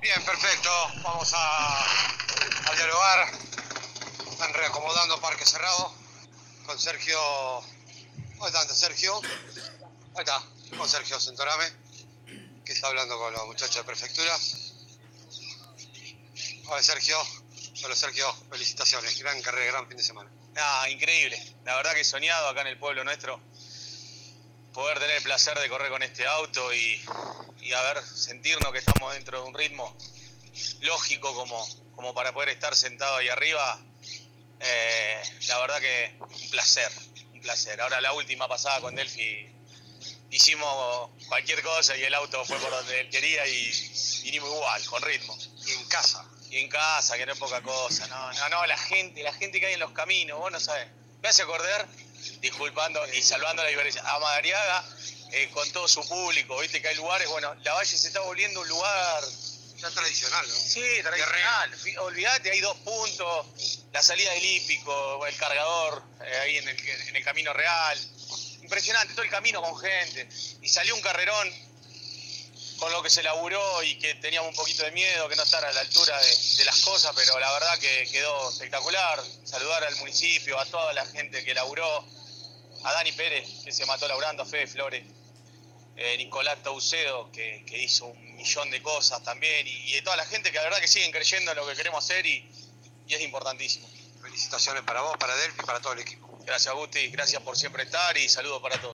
Bien, perfecto. Vamos a dialogar. Están reacomodando Parque Cerrado con Sergio. ¿Dónde está Sergio? Ahí está, con Sergio Sentorame, que está hablando con los muchachos de prefectura. Hola Sergio. Hola Sergio, felicitaciones. Gran carrera, gran fin de semana. Increíble. La verdad que he soñado acá en el pueblo nuestro poder tener el placer de correr con este auto y sentirnos que estamos dentro de un ritmo lógico como para poder estar sentado ahí arriba. La verdad que un placer. Ahora la última pasada con Delphi hicimos cualquier cosa y el auto fue por donde él quería y vinimos igual, con ritmo. Y en casa. Y en casa, que no es poca cosa. No, la gente que hay en los caminos, vos no sabés. Me hace acordar, disculpando y salvando la diferencia, a Madariaga, con todo su público, viste que hay lugares, bueno, La Valle se está volviendo un lugar... Ya tradicional, ¿no? Sí, tradicional. Olvídate, hay 2 puntos, la salida del hípico, el cargador, ahí en el camino real. Impresionante, todo el camino con gente. Y salió un carrerón con lo que se laburó y que teníamos un poquito de miedo, que no estar a la altura de las cosas, pero la verdad que quedó espectacular. Saludar al municipio, a toda la gente que laburó, a Dani Pérez, que se mató laburando, a Fede Flores, Nicolás Taucedo, que hizo 1.000.000 de cosas también, y de toda la gente que la verdad que siguen creyendo en lo que queremos hacer y es importantísimo. Felicitaciones para vos, para Delphi y para todo el equipo. Gracias, Gusti, gracias por siempre estar y saludos para todos.